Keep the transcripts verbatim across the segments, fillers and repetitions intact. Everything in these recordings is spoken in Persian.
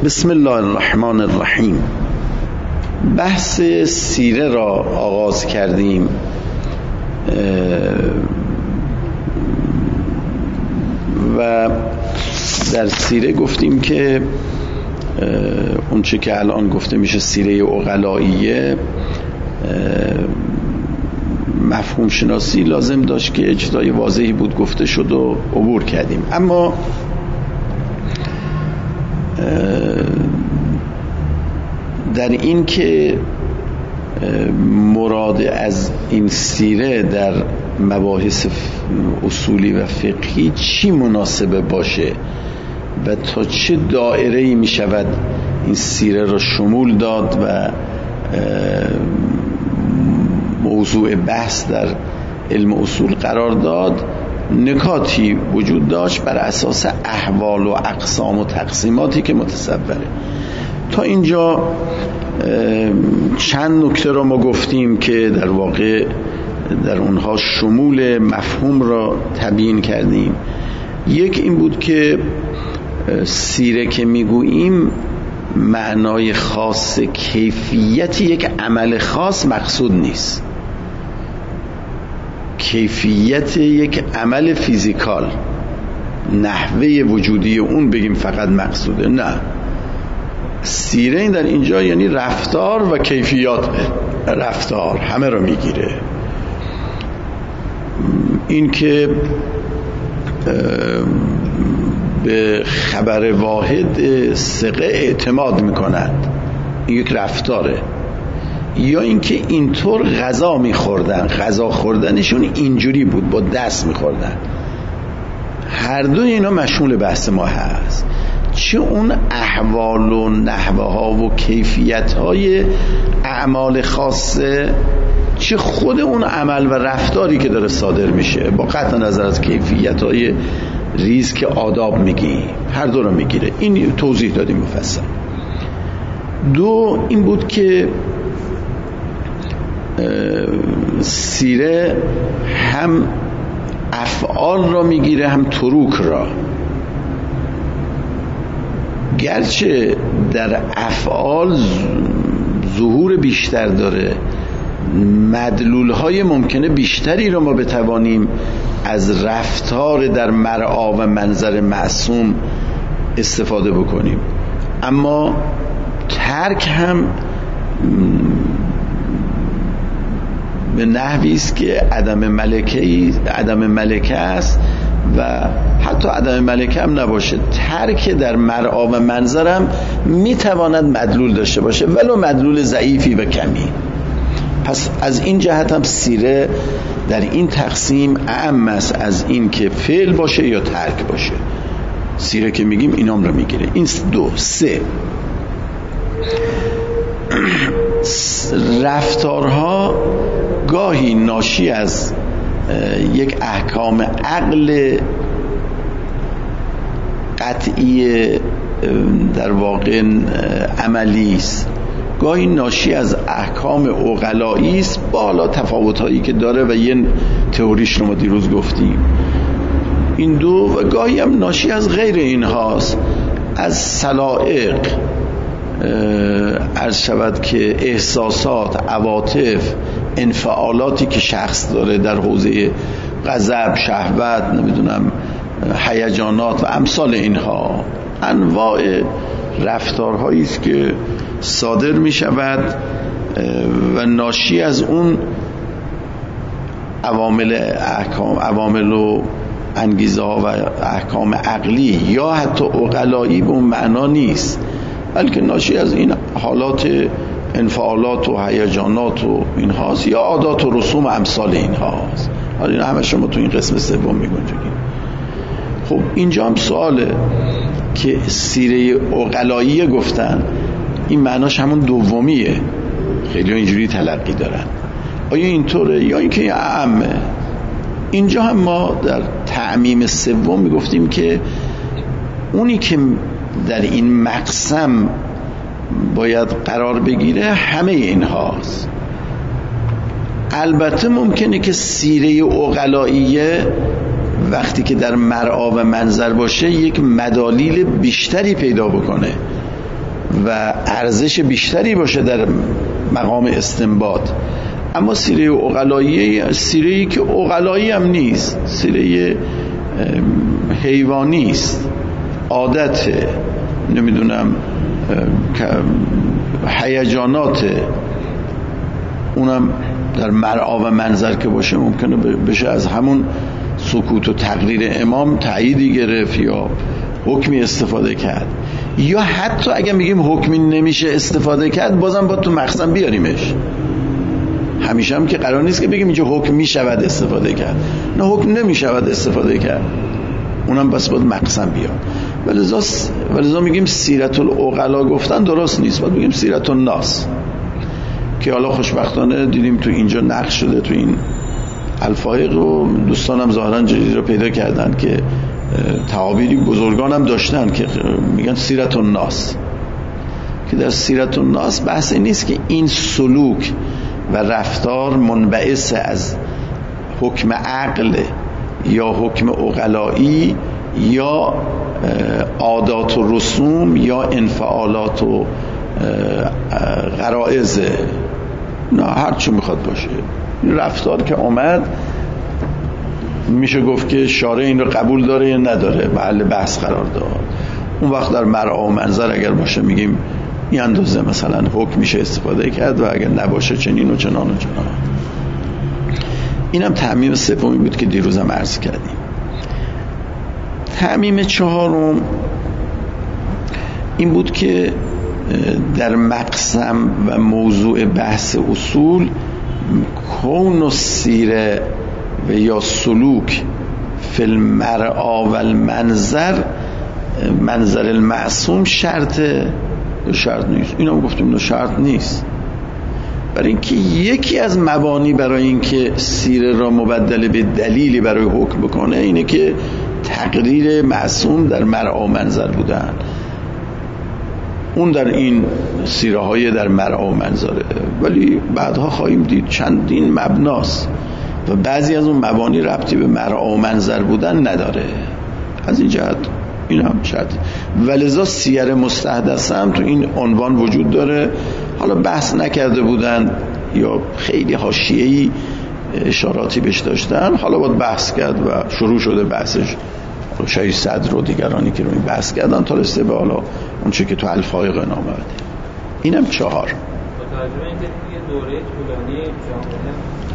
بسم الله الرحمن الرحیم. بحث سیره را آغاز کردیم و در سیره گفتیم که اون چه که الان گفته میشه سیره عقلائیه، مفهوم شناسی لازم داشت که اجرای واضحی بود گفته شد و عبور کردیم. اما در این که مراد از این سیره در مباحث اصولی و فقهی چی مناسبه باشه و تا چه دایره‌ای می شود این سیره را شمول داد و موضوع بحث در علم اصول قرار داد، نکاتی وجود داشت بر اساس احوال و اقسام و تقسیماتی که متصوره. تا اینجا چند نکته را ما گفتیم که در واقع در اونها شمول مفهوم را تبیین کردیم. یک این بود که سیره که میگوییم معنای خاص کیفیت یک عمل خاص مقصود نیست، کیفیت یک عمل فیزیکال، نحوه وجودی اون بگیم فقط مقصوده. نه، سیره در اینجا یعنی رفتار و کیفیات رفتار همه رو میگیره. این که به خبر واحد ثقه اعتماد میکنند، این یک رفتاره. یا اینکه اینطور غذا میخوردن، غذا خوردنشون اینجوری بود، با دست میخوردن. هر دو اینا مشمول بحث ما هست، چه اون احوال و نحوه ها و کیفیت های اعمال خاصه، چه خود اون عمل و رفتاری که داره صادر میشه، با قطع نظر از کیفیت های ریز که آداب میگی، هر دو رو میگیره. این توضیح دادیم مفصل. دو این بود که سیره هم افعال را میگیره هم تروک را، گرچه در افعال ظهور بیشتر داره، مدلول های ممکنه بیشتری را ما بتوانیم از رفتار در مرعا و منظر معصوم استفاده بکنیم، اما ترک هم به نحوی است که عدم ملکه عدم ملکه است و حتی عدم ملکه هم نباشه، ترک در مرعا و منظرم میتواند مدلول داشته باشه، ولو مدلول ضعیفی و کمی. پس از این جهت هم سیره در این تقسیم اعم است از این که فعل باشه یا ترک باشه. سیره که میگیم اینام رو میگیره. این دو. سه، رفتارها گاهی ناشی از یک احکام عقل قطعی در واقع عملی است، گاهی ناشی از احکام عقلایی است، با حالا تفاوت‌هایی که داره و یه تئوریش رو ما دیروز گفتیم. این دو و گاهی هم ناشی از غیر اینهاست، از سلائق، عرض شود که احساسات، عواطف، انفعالاتی که شخص داره در حوزه غضب، شهوت، نمیدونم هیجانات و امثال اینها، انواع رفتارهایی است که صادر می شود و ناشی از اون عوامل احکام عوامل و انگیزه ها و احکام عقلی یا حتی عقلایی به اون معنا نیست، بلکه ناشی از این حالات انفعالات و هیجانات و این هاست، یا عادات و رسوم و امثال این هاست. حالا این همه شما تو این قسم سوم میگنجونید. خب اینجا هم سواله که سیره عقلایی گفتن، این معناش همون دومیه، خیلی اینجوری تلقی دارن، آیا اینطوره یا اینکه اعمه؟ اینجا هم ما در تعمیم سوم میگفتیم که اونی که در این مقسم باید قرار بگیره همه این هاست. البته ممکنه که سیره عقلائیه وقتی که در مرعا و منظر باشه یک مدالیل بیشتری پیدا بکنه، و ارزش بیشتری باشه در مقام استنباط. اما سیره عقلایی سیره‌ای که عقلایی هم نیست، سیره حیوانی است، عادت، نمیدونم هیجانات، اونم در مرعا و منظر که باشه ممکنه بشه از همون سکوت و تقریر امام تأییدی گرفت یا حکمی استفاده کرد، یا حتی اگه میگیم حکمی نمیشه استفاده کرد بازم با تو مخزن بیاریمش. همیشه هم که قرار نیست که بگیم اینجا حکم میشود استفاده کرد، نه حکم نمیشود استفاده کرد، اونم بس باید مقسم بیاد. ولذا ولذا میگیم سیرت العقلا گفتن درست نیست، باید بگیم سیرت الناس، که حالا خوشبختانه دیدیم تو اینجا نقش شده تو این الفایق و دوستانم ظاهرا جدید رو پیدا کردن که تعابیری بزرگانم داشتن که میگن سیرت الناس، که در سیرت الناس بحث نیست که این سلوک و رفتار منبعث از حکم عقل یا حکم عقلایی یا عادات و رسوم یا انفعالات و غرائز، نه هر چی میخواد باشه. رفتار که اومد میشه گفت که شارع این رو قبول داره یا نداره، محل بحث قرار داد. اون وقت در مرعا و منظر اگر باشه میگیم این اندازه مثلا حکم میشه استفاده کرد و اگر نباشه چنین و چنان و چنان. اینم تعمیم سومی بود که دیروزم عرض کردیم. تعمیم چهارم این بود که در مقسم و موضوع بحث اصول کون و سیره و یا سلوک فی المرعا و المنظر منظر المعصوم شرطه یا شرط نیست. اینا هم گفتیم نه شرط نیست، برای اینکه یکی از مبانی برای اینکه سیره را مبدل به دلیلی برای حکم بکنه اینه که تقریر معصوم در مرعا و منظر بودن. اون در این سیره های در مرعا و منظره، ولی بعدها خواهیم دید چندین مبناست و بعضی از اون مبانی ربطی به مرعا و منظر بودن نداره. از این جهت این هم شرط. ولذا سیر مستحدث هم تو این عنوان وجود داره، حالا بحث نکرده بودن یا خیلی حاشیه‌ای اشاراتی بهش داشتن، حالا باید بحث کرد و شروع شده بحثش. شاید صدر و دیگرانی که رو این بحث کردن تا رسیده به حالا اون چه که تو الفایق نامه بده. اینم چهار. با توجه به اینکه توی دوره طولانی جامعه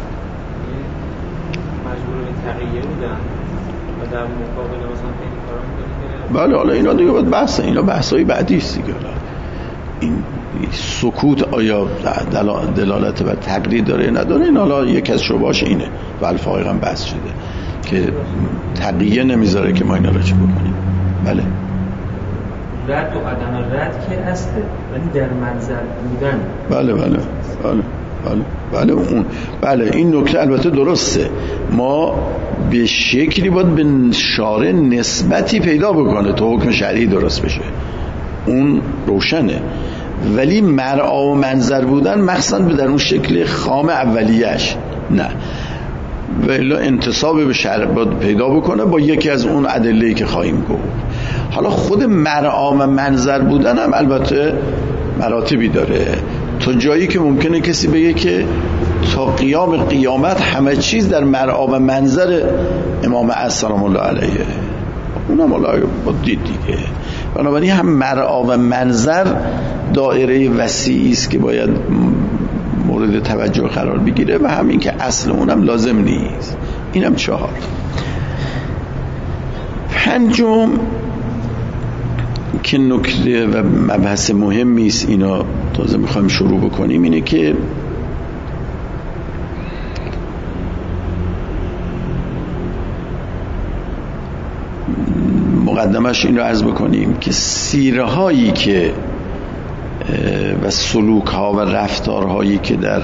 مجبور به تغییر بودن و در مقابل مثلا خیلی کارا می‌کنه که بله، حالا اینا دیگه باید بحث، اینا بحث‌های بعدی است دیگه. این سکوت آیا دلالت بر تقریر داره نداره، این حالا یک از شبهاش اینه و الفایق هم بحث شده که تقیه نمیذاره که ما اینا راجع بکنیم. بله، رد و عدم رد که هسته ولی در منظر بودن. بله بله بله بله بله اون بله این نکته البته درسته، ما به شکلی باید به شارع نسبتی پیدا بکنه تا حکم شرعی درست بشه، اون روشنه. ولی مرعا و منظر بودن مخصوصا به در اون شکل خام اولیش نه، ولی انتصاب به شرع باید پیدا بکنه با یکی از اون ادله‌ای که خواهیم گفت. حالا خود مرعا و منظر بودن هم البته مراتبی داره، تا جایی که ممکنه کسی بگه که تا قیام قیامت همه چیز در مرعا و منظر امام سلام الله علیه، اونم الله با دید دیگه. بنابراین هم مرعا و منظر دایره وسیعی است که باید مورد توجه قرار بگیره و همین که اصل اونم لازم نیست. اینم چهار. پنجم که نکته و مبحث مهمی است، اینا تازه میخوایم شروع بکنیم، اینه که مقدمش این رو عرض بکنیم که سیره هایی که و سلوک ها و رفتار هایی که در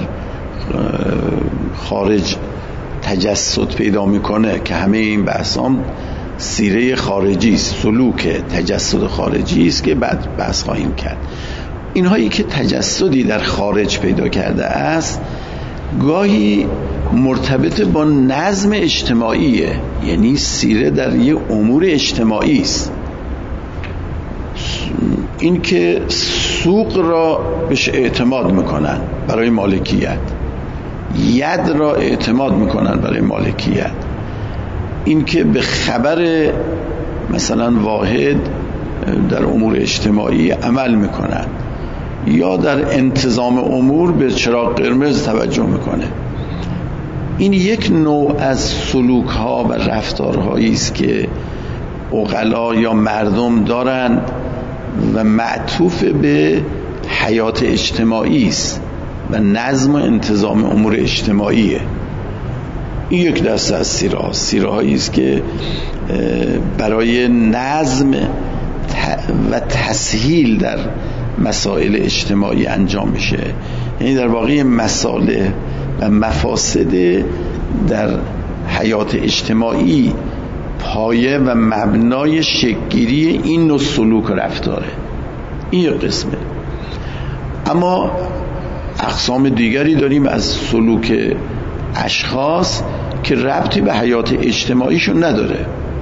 خارج تجسد پیدا میکنه، که همه این بحثام سیره خارجی است، سلوک تجسد خارجی است که بعد بحث خواهیم کرد. اینهایی که تجسدی در خارج پیدا کرده است گاهی مرتبط با نظم اجتماعیه، یعنی سیره در یه امور اجتماعی است. این که سوق را بهش اعتماد میکنن برای مالکیت، ید را اعتماد میکنن برای مالکیت، این که به خبر مثلا واحد در امور اجتماعی عمل میکنن یا در انتظام امور به چراغ قرمز توجه میکنه. این یک نوع از سلوک ها و رفتارهایی است که عقلا یا مردم دارند و معطوف به حیات اجتماعی است و نظم و انتظام امور اجتماعیه. این یک دسته از سیره ها سیره هایی است که برای نظم و تسهیل در مسائل اجتماعی انجام میشه. یعنی در واقع مسائل و مفاسد در حیات اجتماعی پایه و مبنای شکل‌گیری این نوع سلوک و رفتاره. این یک قسمه. اما اقسام دیگری داریم از سلوک اشخاص که ربطی به حیات اجتماعیشون نداره.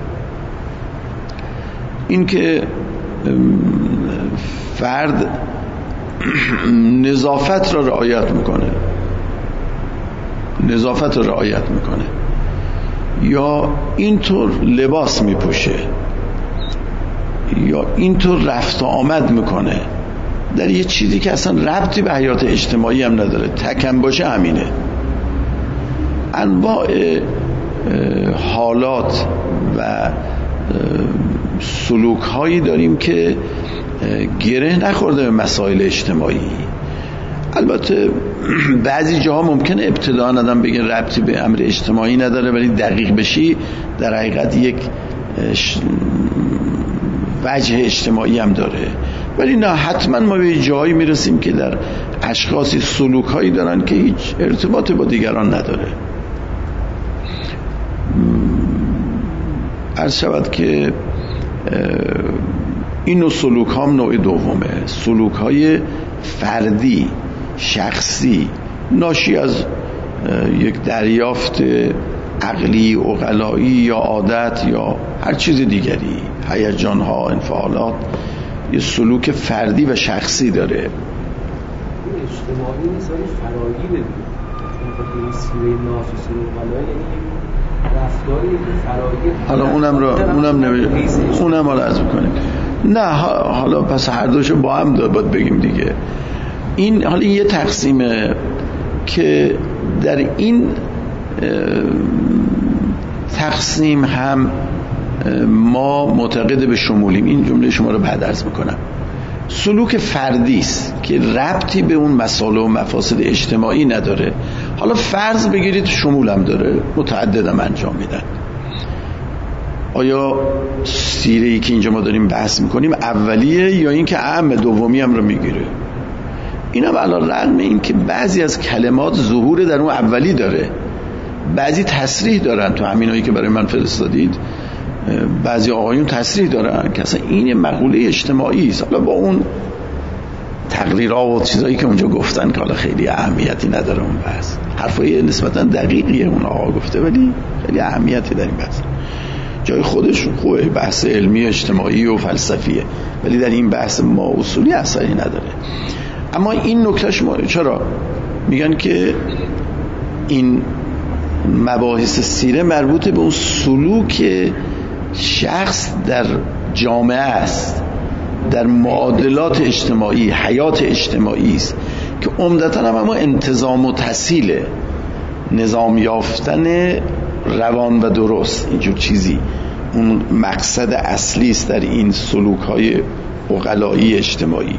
این که فرد نظافت را رعایت میکنه نظافت را رعایت میکنه یا اینطور لباس میپوشه یا اینطور رفت و آمد میکنه در یه چیزی که اصلا ربطی به حیات اجتماعی هم نداره، تکم باشه همینه. انواع حالات و سلوک هایی داریم که گره نخورده به مسائل اجتماعی. البته بعضی جاها ممکنه ابتداء آدم بگه ربطی به امر اجتماعی نداره، ولی دقیق بشی در حقیقت یک وجه اجتماعی هم داره. ولی نه، حتما ما به جایی میرسیم که در اشخاصی سلوک هایی دارن که هیچ ارتباط با دیگران نداره. عرض شود که این نوع سلوک ها هم نوع دومه، سلوک های فردی شخصی ناشی از یک دریافت عقلی، عقلایی یا عادت یا هر چیز دیگری، هیجان ها، انفعالات، یه سلوک فردی و شخصی داره. اجتماعی نیست ولی فرایی بدید این سیره ناس و سلوک عقلایی، یعنی رفتاری فرایی. حالا اونم رو اونم نمی... اونم حالا عرض بکنیم. نه حالا پس هر دوشو با هم داد باید بگیم دیگه. این حالا یه تقسیمه که در این تقسیم هم ما معتقد به شمولیم. این جمله شما رو بعد عرض میکنم. سلوک فردی است که ربطی به اون مسائل و مفاسد اجتماعی نداره. حالا فرض بگیرید شمول هم داره، متعدد هم انجام میدن. آیا سیره‌ای که اینجا ما داریم بحث میکنیم اولیه یا این که اعم دومی هم رو میگیره؟ این هم علی رغم این که بعضی از کلمات ظهور در اون اولی داره، بعضی تصریح دارن. تو همینایی که برای من فرستادید بعضی آقایون تصریح دارن که اصلا این مقوله اجتماعی است. حالا با اون تقریرها و چیزایی که اونجا گفتن که حالا خیلی اهمیتی نداره اون بحث، حرفای نسبتا دقیقیه اون آقا گفته ولی خیلی اهمیتی در این بحث. جای خودش خوبه، بحث علمی اجتماعی و فلسفیه، ولی در این بحث ما اصولی اثری نداره. اما این نکتهش ما چرا میگن که این مباحث سیره مربوط به اون سلوک شخص در جامعه است، در معادلات اجتماعی، حیات اجتماعی است که عمدتاً هم اما انتظام و تسهیل، نظام یافتن روان و درست، اینجور چیزی اون مقصد اصلی است در این سلوک های عقلایی اجتماعی.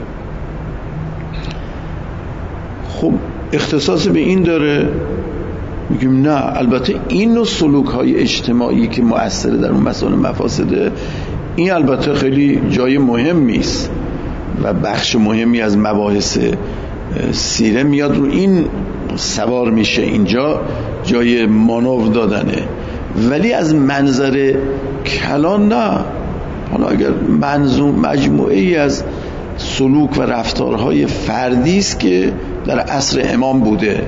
خب اختصاص به این داره؟ میگیم نه. البته این نوع سلوک های اجتماعی که مؤثر در اون مسائل مفاسده، این البته خیلی جای مهمی است و بخش مهمی از مباحث سیره میاد رو این سوار میشه. اینجا جای مانور دادنه، ولی از منظر کلان نه. حالا اگر منظوم مجموعه ای از سلوک و رفتارهای فردی است که در عصر امام بوده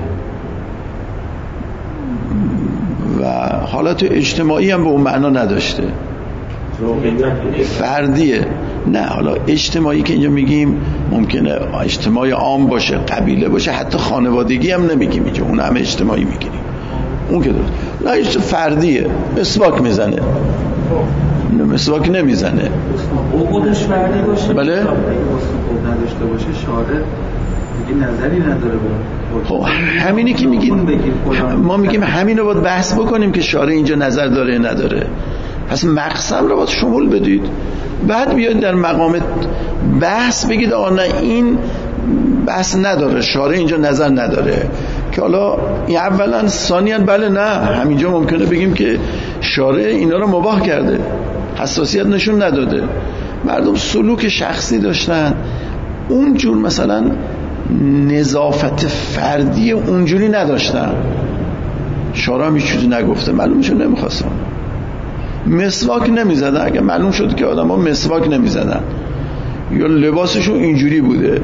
و حالت اجتماعی هم به اون معنا نداشته، فردیه. نه حالا اجتماعی که اینجا میگیم ممکنه اجتماع عام باشه، قبیله باشه، حتی خانوادگی هم نمیگیم اینجا، اون هم اجتماعی میگیریم، اون که درست. نه اجتماع فردیه، مسواک میزنه، مسواک نمیزنه، او خودش فردی باشه، بله نداشته باشه شارع دیگه نظری نداره. خب همینی که میگید، ما میگیم همینو باید بحث بکنیم که شارع اینجا نظر داره نداره. پس مقسم رو باید شمول بدید، بعد بیاید در مقام بحث بگید آقا نه این بحث نداره، شارع اینجا نظر نداره، که حالا این اولا، ثانیاً بله نه همینجا ممکنه بگیم که شارع اینا رو مباح کرده، حساسیت نشون نداده، مردم سلوک شخصی داشتن، اونجور مثلا نظافت فردی اونجوری نداشتن، شارع هم هیچ چیزی نگفته، معلومشون نمیخواستن، مسواک نمیزدن، اگه معلوم شد که آدم ها مسواک نمیزدن یا لباسشون اینجوری بوده،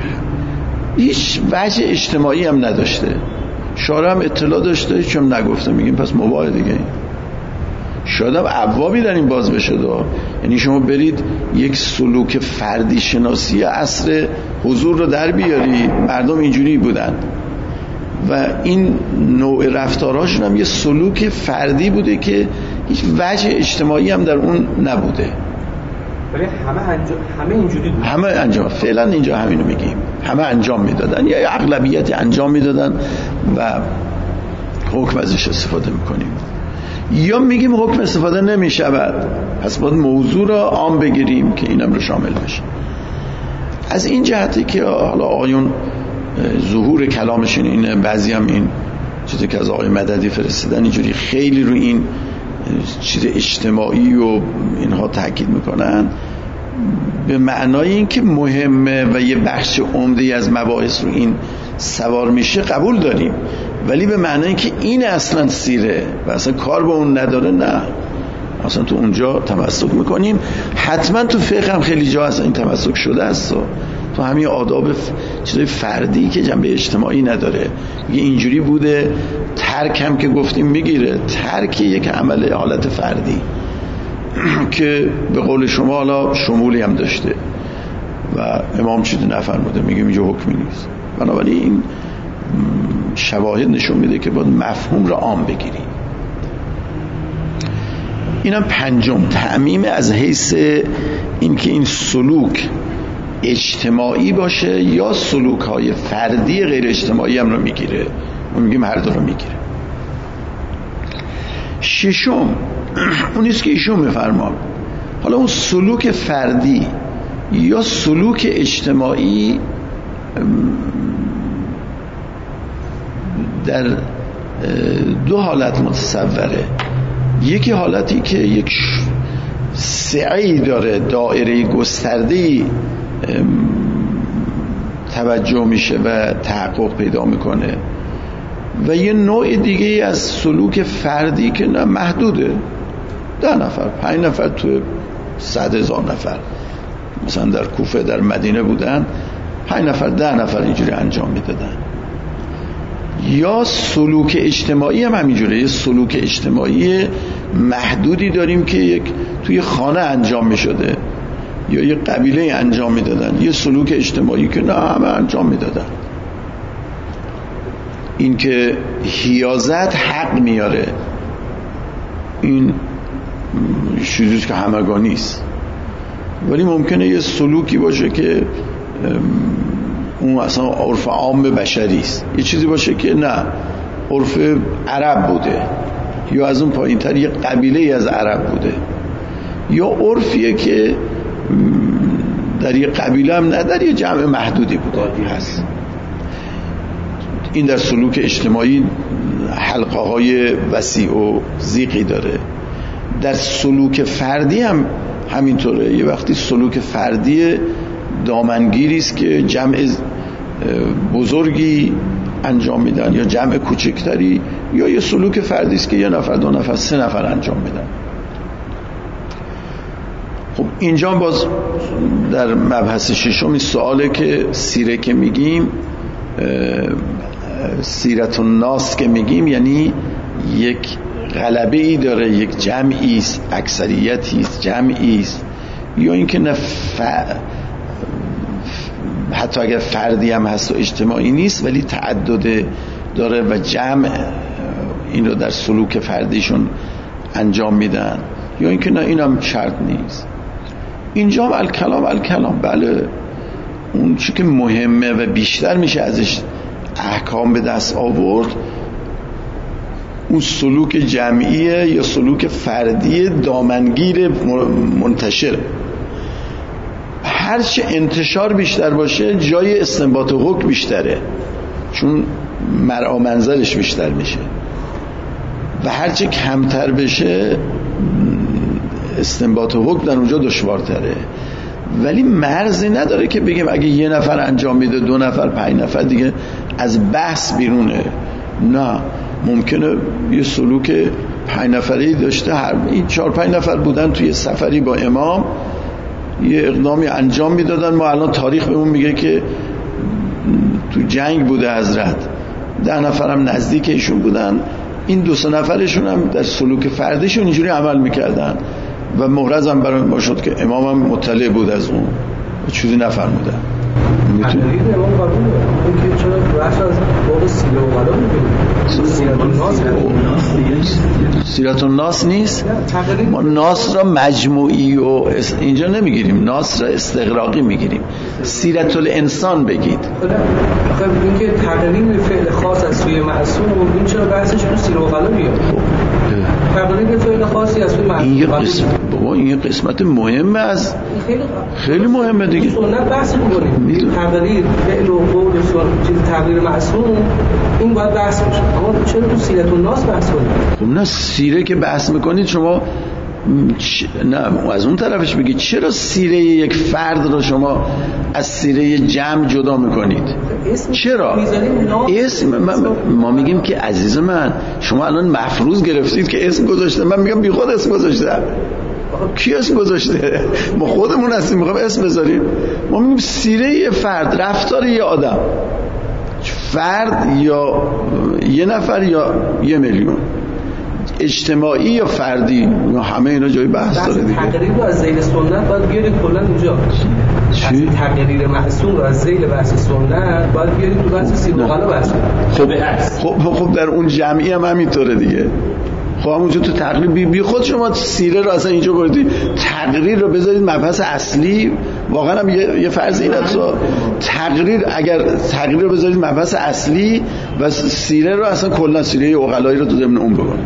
هیچ وجه اجتماعی هم نداشته، شارع هم اطلاع داشته هیچ هم نگفته، میگیم پس مباح دیگه. شاید هم ابوابی در این باز بشه دا. یعنی شما برید یک سلوک فردی شناسی عصر حضور رو در بیاری، مردم اینجوری بودن و این نوع رفتارهاشون هم یه سلوک فردی بوده که هیچ وجه اجتماعی هم در اون نبوده، ولی همه انجام همه اینجوری بود. همه انجام فعلا اینجا همینو میگیم، همه انجام میدادن یا اغلبیت انجام میدادن و حکم ازش استفاده میکنیم، یا میگیم حکم استفاده نمیشود، پس باید موضوع را عام بگیریم که اینم رو شامل بشه. از این جهتی که حالا آقایون ظهور کلامشون اینه، بعضی هم این چیزی که از آقای مددی فرستادن اینجوری خیلی رو این چیز اجتماعی و اینها تاکید میکنن، به معنای این که مهمه و یه بخش عمده از مباحث رو این سوار میشه قبول داریم، ولی به معنای این که این اصلا سیره و اصلا کار به اون نداره، نه اصلا تو اونجا تمسک میکنیم. حتما تو فقه هم خیلی جا اصلا این تمسک شده است، تو همین آداب چیزای فردی که جنبه اجتماعی نداره، یه اینجوری بوده، ترک هم که گفتیم میگیره، ترک یک عمل حالت فردی که به قول شما حالا شمولی هم داشته و امام چیزی نفرموده، میگه اینجا حکمی نیست. بنابراین این شواهد نشون میده که باید مفهوم رو عام بگیریم. اینم پنجم، تعمیم از حیث این که این سلوک اجتماعی باشه یا سلوک های فردی غیر اجتماعی هم رو میگیره، ما میگیم هر دو رو میگیره. ششم اونیست که ایشون میفرمان، حالا اون سلوک فردی یا سلوک اجتماعی در دو حالت متصوره. یکی حالتی که یک سعی داره، دایره گسترده‌ای توجه میشه و تحقق پیدا میکنه، و یه نوع دیگه از سلوک فردی که نه محدوده، ده نفر پنج نفر تو صد هزار نفر، مثلا در کوفه در مدینه بودن پنج نفر ده نفر اینجوری انجام میدادن. یا سلوک اجتماعی هم همینجوره، یه سلوک اجتماعی محدودی داریم که یک توی خانه انجام میشده یا یه قبیله انجام میدادن، یه سلوک اجتماعی که نه همه انجام میدادن. این که حیازت حق میاره، این چیزیست که همگانی است، ولی ممکنه یه سلوکی باشه که اون اصلا عرف عام بشری است، یه چیزی باشه که نه عرف عرب بوده، یا از اون پایین‌تر یه قبیله از عرب بوده، یا عرفیه که در یه قبیله هم نه، در یه جمع محدودی بوده هست. این در سلوک اجتماعی حلقه های وسیع و زیقی داره. در سلوک فردی هم همینطوره، یه وقتی سلوک فردی دامنگیری است که جمع بزرگی انجام میدن یا جمع کوچکتری، یا یه سلوک فردی است که یه نفر دو نفر سه نفر انجام میدن. خب اینجا باز در مبحث ششم این سواله که سیره که میگیم، سیرت الناس که میگیم، یعنی یک غلبه ای داره، یک جمعی است، اکثریتی است، جمعی است، یا اینکه نه ف... حتی اگر فردی هم هست و اجتماعی نیست ولی تعدد داره و جمع این رو در سلوک فردیشون انجام میدن، یا اینکه نه اینم شرط نیست. اینجا هم الکلام الکلام بله اون چی که مهمه و بیشتر میشه ازش احکام به دست آورد اون سلوک جمعیه یا سلوک فردی دامنگیر منتشر. هرچه انتشار بیشتر باشه جای استنباط حکم بیشتره، چون مرعا منزلش بیشتر میشه، و هرچه کمتر بشه استنباط حکم در اونجا دشوارتره. ولی مرزی نداره که بگیم اگه یه نفر انجام میده، دو نفر، پنج نفر دیگه از بحث بیرونه. نه، ممکنه یه سلوک پنج نفری داشته، هر این چهار پنج نفر بودن توی سفری با امام یه اقدامی انجام میدادن، ما الان تاریخ بهمون میگه که تو جنگ بوده حضرت، ده نفرم نزدیک ایشون بودن، این دو سه نفرشون هم در سلوک فردیشون اینجوری عمل میکردن و محرز هم برای ما شد که امام هم مطلع بود از اون و چیزی نفرمودن. میتونی امام قبول داره اون که چرا بخش از باب سیره و غلا میگه سیرت الناس سیرت الناس نیست، ما ناس را مجموعی و اینجا نمیگیریم، ناس را استغراقی میگیریم. سیرت الانسان بگید. خب این که تقریم فعل خاص از سوی معصوم این چرا بحثش تو سیره و غلا میاد؟ تقریم فعل خاصی از سوی معصوم. این قسمت بابا این قسمت مهمه، از خیلی مهمه دیگه. سنت بحث می‌کنیم. تقریر فعل و قول و چیز تقریر معصوم این باید بحث بشه. اما چرا تو سیرت الناس بحث کنید؟ خب نه، سیره که بحث میکنید شما چ... نه از اون طرفش بگید چرا سیره یک فرد رو شما از سیره جمع جدا میکنید؟ چرا؟ اسم ما, ما میگیم که عزیز من شما الان مفروض گرفتید که اسم گذاشته، من میگم بی خود اسم گذاشته. کی اسم گذاشته؟ ما خودمون هستیم میخوایم اسم بذاریم. ما میگیم سیره یه فرد، رفتار یه آدم، فرد یا یه نفر یا یه میلیون، اجتماعی یا فردی، همه اینا جای بحث داره دیگه. تقریر رو از ذیل سنت باید بیارید کلا اینجا. چی؟ تقریر معصوم رو از ذیل بحث سنت باید بیارید تو بحث سیره و غلا بحث کنید. خب خب خب در اون جمعی هم همینطوره دیگه. خب همونجا تو تقریر بی, بی خود شما سیره رو اصلا اینجا بردید، تقریر رو بذارید مبحث اصلی. واقعا هم یه, یه فرض این است تقریر، اگر تقریر رو بذارید مبحث اصلی و سیره رو اصلا کلا سیره عقلایی رو تو ضمن اون بکنید،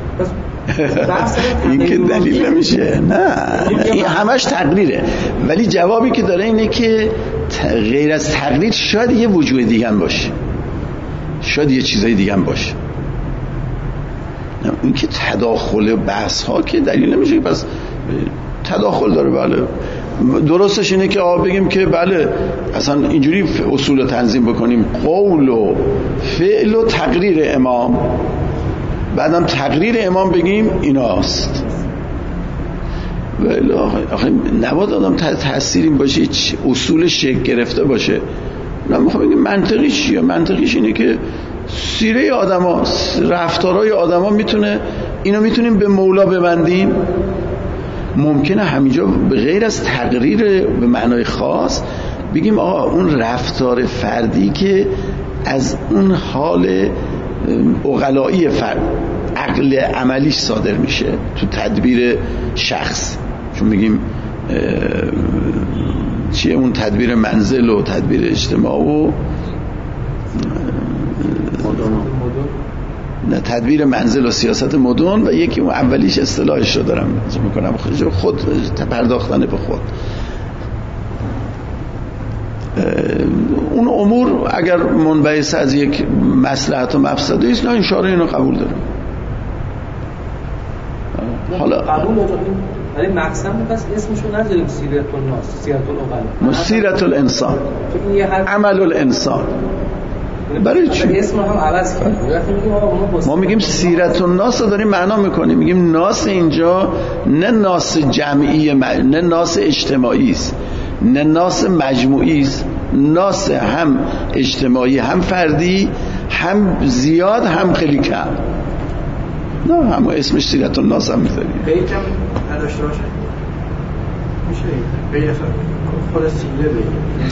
این که دلیل نمیشه. نه این همش تقریره، ولی جوابی که داره اینه که غیر از تقریر شاید یه وجود دیگه هم باشه، شاید یه چیزای دیگه هم باشه. این که تداخل بحث ها که دلیل نمیشه، پس تداخل داره. بله درستش اینه که آقا بگیم که بله اصلا اینجوری اصول تنظیم بکنیم، قول و فعل و تقریر امام، بعدم تقریر امام بگیم ایناست. ولی آخه نباید آدم تأثیر این باشه اصول شکل گرفته باشه. من میخوام بگیم منطقی چیه؟ منطقیش اینه که سیره آدم ها، رفتارهای آدم ها میتونه، اینو میتونیم به مولا ببندیم. ممکنه همینجا به غیر از تقریر به معنای خاص بگیم آقا اون رفتار فردی که از اون حال عقلایی فرد، عقل عملیش صادر میشه تو تدبیر شخص، چون میگیم چیه اون تدبیر منزل و تدبیر اجتماع و نه تدبیر منزل و سیاست مدن، و یکی اون اولیش اصطلاحش رو دارم میکنم خود پرداختن به خود. اون امور اگر منبعث از یک مصلحت و مفسده است، نه این شارع اینو قبول داره. حالا قبول داره، ولی مقصد پس اسمشو نذاریم سیرت الناس، سیرت العقلا، سیرت الانسان، عمل الانسان. برای چی؟ اسم هم عوض کنیم. ما میگیم سیرت الناس رو داریم معنا میکنیم، میگیم ناس اینجا نه ناس جمعی، نه ناس اجتماعی است، نه ناس مجموعی است، ناس هم اجتماعی هم فردی، هم زیاد هم خیلی کم. نه هم اسمش سیرت الناس هم میذاریم. پیجم نداشته باشه. میشه به خود سیله بگیم.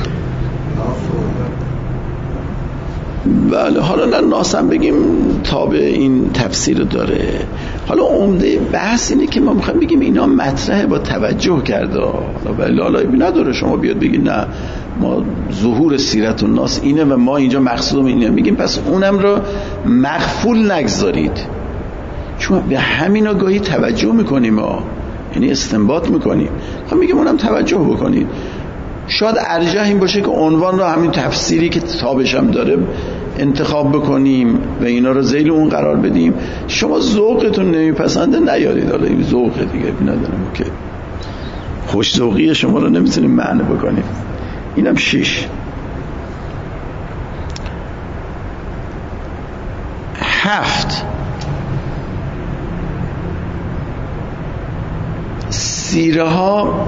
بله، حالا ناس هم بگیم تابع این تفسیر داره. حالا عمده بحث اینه که ما میخوایم بگیم اینا مطرحه با توجه کرده، ولی لالایی نداره شما بیاد بگید نه ما ظهور سیرت الناس اینه و ما اینجا مقصودم اینه، میگیم پس اونم رو مغفول نگذارید، چون به همین آگاهی توجه میکنیم ما، یعنی استنباط میکنیم، خب میگیم اونم توجه بکنید. شاید ارجح این باشه که عنوان رو همین تفسیری که تابش هم داره انتخاب بکنیم و اینا رو ذیل اون قرار بدیم. شما ذوقتون نمیپسنده نیارید، حالا این ذوق دیگه ندارم که خوش ذوقی شما رو نمیتونیم معنی بکنیم. اینم شش. هفت، سیره ها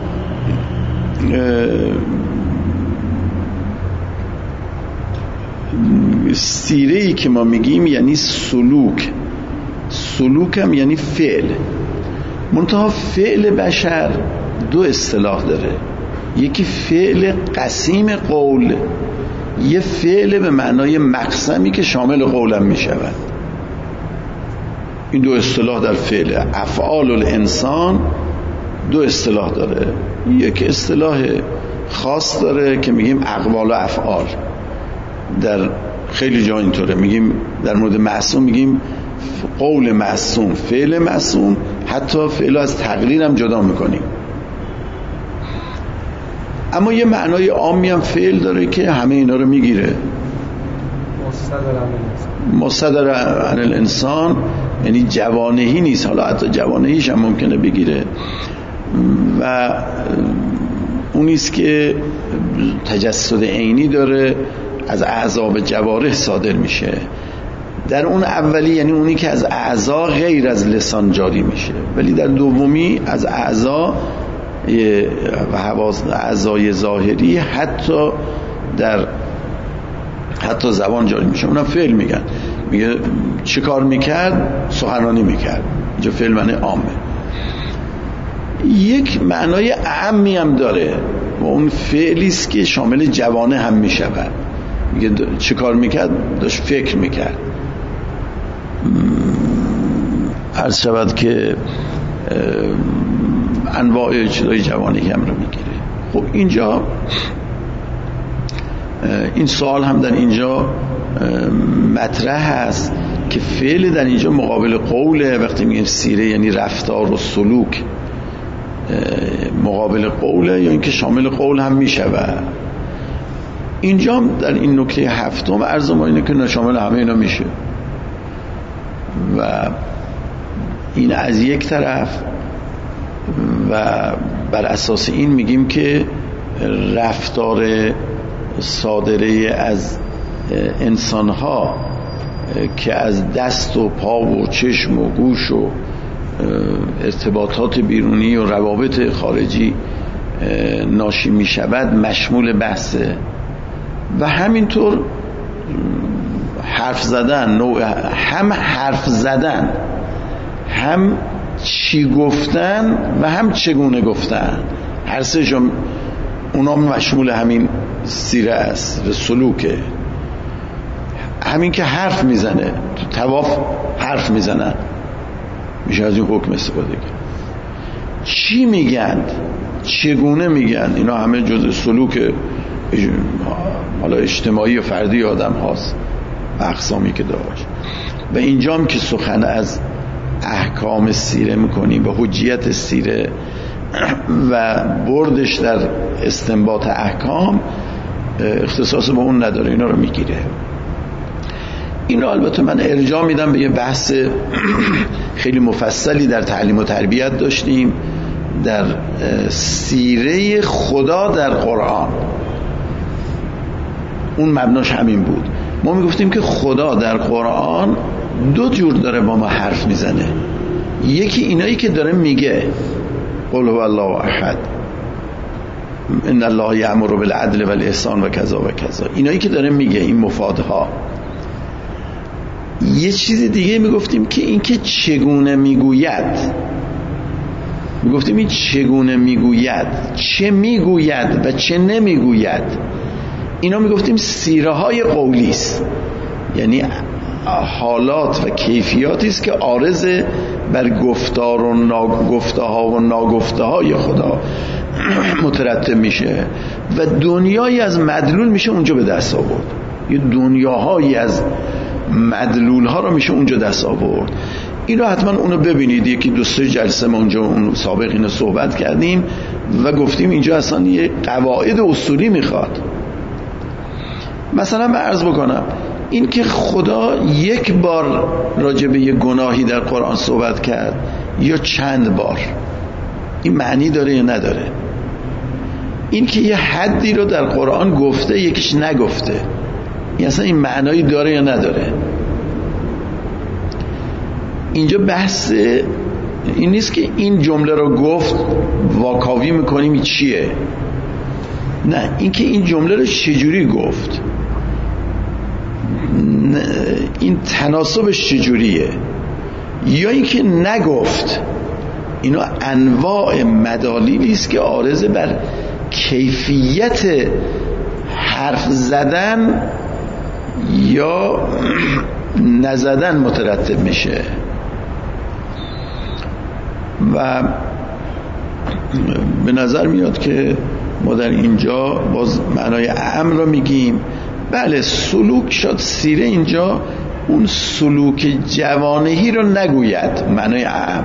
سیره‌ای که ما میگیم یعنی سلوک، سلوک هم یعنی فعل. منتها فعل بشر دو اصطلاح داره، یکی فعل قسیم قول، یه فعل به معنای مقسمی که شامل قولم میشود. این دو اصطلاح در فعل. افعال الانسان دو اصطلاح داره، یک اصطلاح خاص داره که میگیم اقوال و افعال، در خیلی جا اینطوره، میگیم در مورد معصوم میگیم قول معصوم، فعل معصوم، حتی فعل از تقریر هم جدا میکنیم. اما یه معنای عامی هم فعل داره که همه اینا رو میگیره، مصدر عن الانسان، یعنی جوانهی نیست، حالا حتی جوانهیش هم ممکنه بگیره، و اونیست که تجسد عینی داره، از اعضا به جوارح صادر میشه. در اون اولی یعنی اونی که از اعضا غیر از لسان جاری میشه، ولی در دومی از اعضا و حواس، اعضای ظاهری حتی در حتی زبان جاری میشه. اونم فعل میگن، میگه چه کار میکرد؟ سخنرانی میکرد. اینجا فعل معنی عامه. یک معنای اعمی هم داره و اون فعلیست که شامل جوانه هم میشود. میگه چه کار میکرد؟ داشت فکر میکرد. عرض شود که انواع چیزای جوانی هم رو میگیره. خب اینجا این سوال هم در اینجا مطرح هست که فعل در اینجا مقابل قوله. وقتی میگیم سیره یعنی رفتار و سلوک، مقابل قوله یا اینکه شامل قول هم میشود. اینجا در این نکته هفتم عرض ما اینه که شامل همه اینا میشه و این از یک طرف، و بر اساس این میگیم که رفتار صادره از انسانها که از دست و پا و چشم و گوش و ارتباطات بیرونی و روابط خارجی ناشی می شود مشمول بحثه، و همینطور حرف زدن، نوع هم حرف زدن، هم چی گفتن و هم چگونه گفتن، هر سه جا اونا مشمول همین سیره است، سلوکه. همین که حرف میزنه، تو طواف حرف میزنن، میشه از این حکم استفاده کرد. چی میگن، چگونه میگن، اینا همه جزء سلوک حالا اجتماعی و فردی آدم هاست، اقسامی که داشت. و اینجا هم که سخن از احکام سیره میکنیم و حجیت سیره و بردش در استنباط احکام اختصاص به اون نداره، اینا رو میگیره. این رو البته من ارجاع میدم به یه بحث خیلی مفصلی در تعلیم و تربیت داشتیم در سیره خدا در قرآن. اون مبناش همین بود. ما میگفتیم که خدا در قرآن دو جور داره با ما حرف میزنه. یکی اینایی که داره میگه قل هو الله احد، ان الله یأمر بالعدل والاحسان و کذا و کذا، اینایی که داره میگه، این مفادها. یه چیز دیگه میگفتیم که این که چگونه میگوید، میگفتیم این چگونه میگوید، چه میگوید و چه نمیگوید، اینا میگفتیم سیره های قولی است، یعنی حالات و کیفیاتی است که عارض بر گفتار و ناگفته ها و ناگفته های خدا مترتب میشه و دنیایی از مدلول میشه اونجا به دست آورد، یه دنیاهایی از مدلول ها رو میشه اونجا دست آورد. این رو حتما اونو ببینید، یکی دو سه جلسه ما اونجا اون سابق اینو صحبت کردیم و گفتیم اینجا اصلا یه قواعد اصولی میخواد. مثلا من عرض بکنم این که خدا یک بار راجع به یه گناهی در قرآن صحبت کرد یا چند بار، این معنی داره یا نداره؟ این که یه حدی رو در قرآن گفته یکیش نگفته، این اصلا این معنایی داره یا نداره؟ اینجا بحث این نیست که این جمله رو گفت واکاوی میکنیم این چیه، نه، این که این جمله رو چجوری گفت، این تناسبش چجوریه، یا این که نگفت. اینا انواع مدالیلی است که عارض بر کیفیت حرف زدن یا نزدن مترتب میشه. و به نظر میاد که ما در اینجا باز معنای اعم رو میگیم. بله سلوک شد سیره اینجا اون سلوک جوانهی رو نگوید، معنای اعم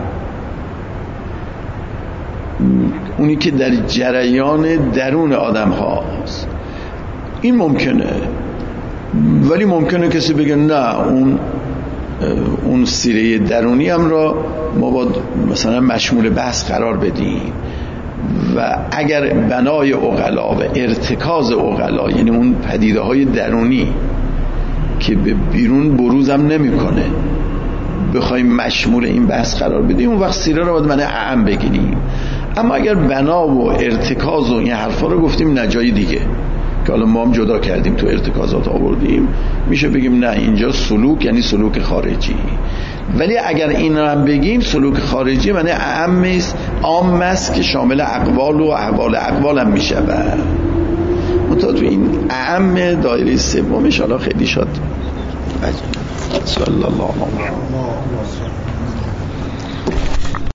اونی که در جریان درون آدم هاست، این ممکنه. ولی ممکنه کسی بگه نه اون اون سیره درونی هم را ما باید مثلا مشمول بحث قرار بدیم و اگر بنای عقلا و ارتکاز عقلا، یعنی اون پدیده های درونی که به بیرون بروزم نمی کنه، بخوایم مشمول این بحث قرار بدیم، اون وقت سیره رو باید معنی اعم بگیریم. اما اگر بنا و ارتکاز و این حرفا رو گفتیم نجای دیگه که حالا ما هم جدا کردیم تو ارتکازات آوردیم، میشه بگیم نه اینجا سلوک یعنی سلوک خارجی. ولی اگر این رو هم بگیم سلوک خارجی معنی اعم است، عام است که شامل اقوال و احوال اقوال هم میشه. منتها تو این اعم دایره سومش حالا خیلی شد. صلی الله علیه و